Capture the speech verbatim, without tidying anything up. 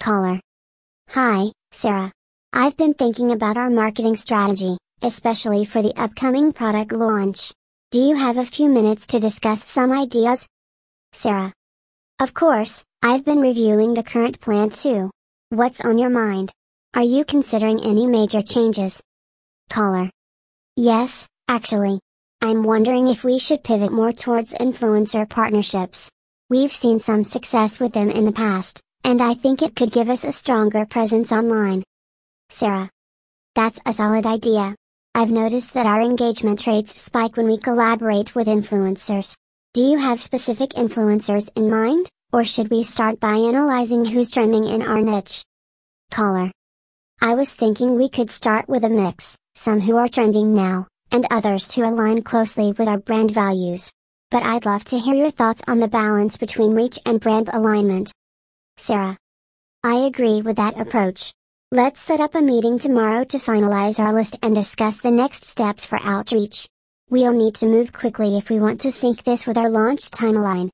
Caller. Hi, Sarah. I've been thinking about our marketing strategy, especially for the upcoming product launch. Do you have a few minutes to discuss some ideas? Sarah. Of course, I've been reviewing the current plan too. What's on your mind? Are you considering any major changes? Caller. Yes, actually. I'm wondering if we should pivot more towards influencer partnerships. We've seen some success with them in the past, and I think it could give us a stronger presence online. Sarah. That's a solid idea. I've noticed that our engagement rates spike when we collaborate with influencers. Do you have specific influencers in mind, or should we start by analyzing who's trending in our niche? Caller. I was thinking we could start with a mix, some who are trending now, and others who align closely with our brand values. But I'd love to hear your thoughts on the balance between reach and brand alignment. Sarah. I agree with that approach. Let's set up a meeting tomorrow to finalize our list and discuss the next steps for outreach. We'll need to move quickly if we want to sync this with our launch timeline.